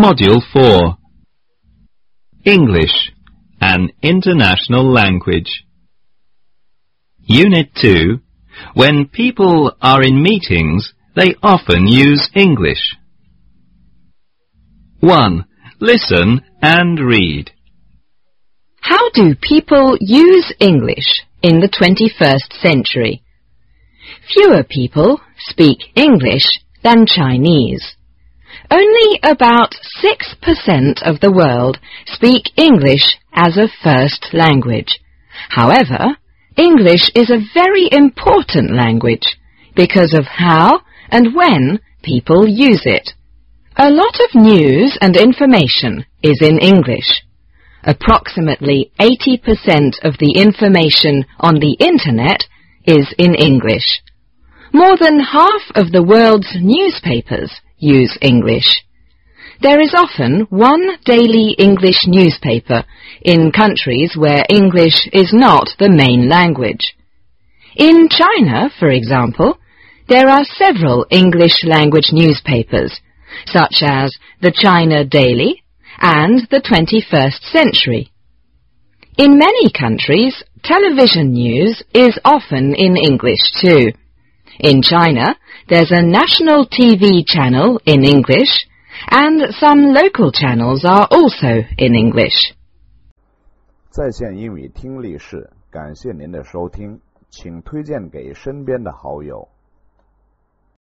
Module 4 English, an international language. Unit 2 When people are in meetings, they often use English. 1. Listen and read. How do people use English in the 21st century? Fewer people speak English than Chinese. Only about 6% of the world speak English as a first language. However, English is a very important language because of how and when people use it. A lot of news and information is in English. Approximately 80% of the information on the Internet is in English. More than half of the world's newspapers use English. There is often one daily English newspaper in countries where English is not the main language. In China, for example, there are several English language newspapers, such as the China Daily and the 21st Century. In many countries, television news is often in English too. In China, there's a national TV channel in English, and some local channels are also in English. 在线英语听力室，感谢您的收听，请推荐给身边的好友。